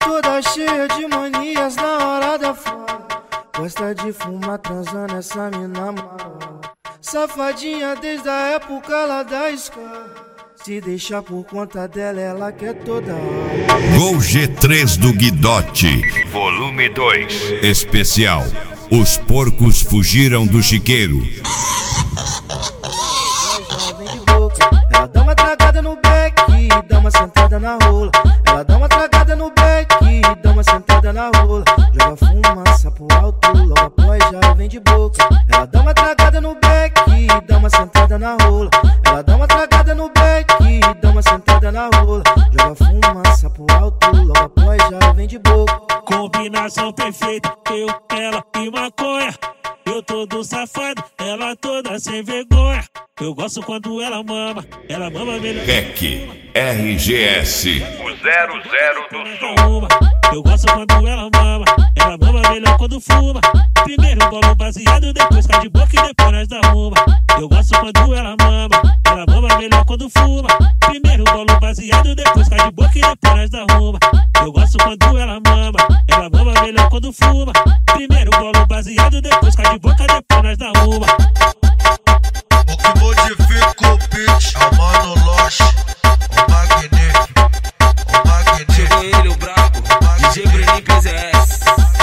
Toda cheia de manias na hora da foda. Gosta de fumar transando essa mina mala. Safadinha desde a época lá da escola. Se deixar por conta dela, ela quer toda hora. Gol G3 do Guidote, volume 2. Especial: os porcos fugiram do chiqueiro. Ela dá uma tragada no beck, dá uma sentada na rola. Ela dá uma tragada no beck, dá uma sentada na rola. Joga fumaça pro alto, logo após já vem de boca. Ela dá uma tragada no beck, dá uma sentada na rola. Ela dá uma tragada no beck, dá uma sentada na rola. Joga fumaça pro alto, logo após já vem de boca. Combinação perfeita, eu, ela e maconha. Eu todo safado, ela toda sem vergonha. Eu gosto quando ela mama melhor. REC RGS, o 00 do Sul. Eu gosto quando ela mama melhor quando fuma. Primeiro bolo baseado, depois cai de boca e depois nós dá uma. Eu gosto quando ela mama melhor quando fuma. Primeiro bolo baseado, depois cai de boca e depois nós dá uma. Eu gosto quando ela mama melhor quando fuma. Primeiro bolo baseado, depois cai de boca, depois nós dá uma. O que modifica o beat é o Mano Loche, o magnífico, o magnífico. Chegou ele, o brabo, DJ Brenin PZS.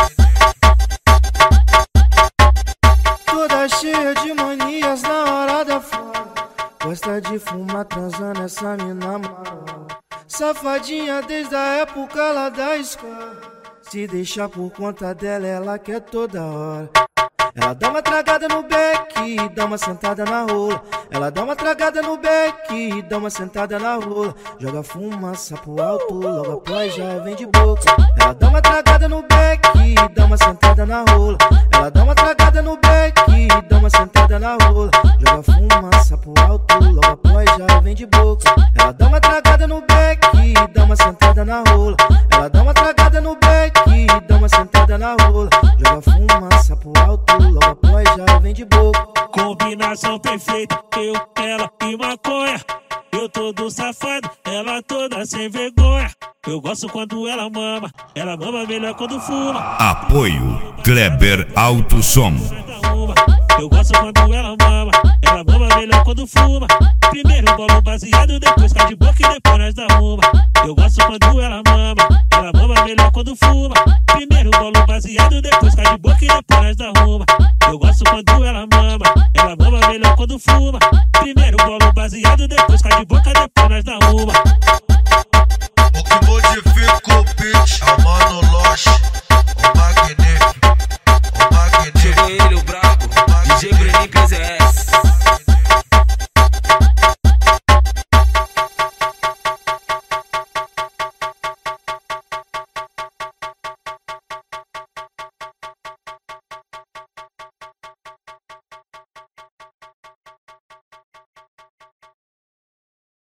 Toda cheia de manias na hora da foda. Gosta de fumar transando essa mina mala. Safadinha desde a época lá da escola. Se deixar por conta dela, ela quer toda hora. Ela dá uma tragada no beck, dá uma sentada na rola. Ela dá uma tragada no beck, dá uma sentada na rola. Joga fumaça pro alto, logo após já vem de boca. Ela dá uma tragada no beck, dá uma sentada na rola. Ela dá uma tragada no beck, dá uma sentada na rola. Joga fumaça pro alto, logo após já vem de boca. Ela dá uma tragada no beck, dá uma sentada na rola. Ela dá uma tragada no beck, dá uma sentada na rola. Joga fumaça pro alto, logo após já vem de boca. Combinação perfeita, eu, ela e maconha. Eu todo safado, ela toda sem vergonha. Eu gosto quando ela mama melhor quando fuma. Apoio Kleber Alto Som. Eu gosto quando ela mama melhor quando fuma. Primeiro bolo baseado, depois cai de boca e depois nós dá uma. Eu gosto quando ela mama melhor quando fuma. Primeiro bolo baseado, depois cai de boca e depois nós dá uma. Eu gosto quando ela mama melhor quando fuma. Primeiro bolo baseado, depois cai de boca, depois nós dá uma. O que modifica o beat é o Mano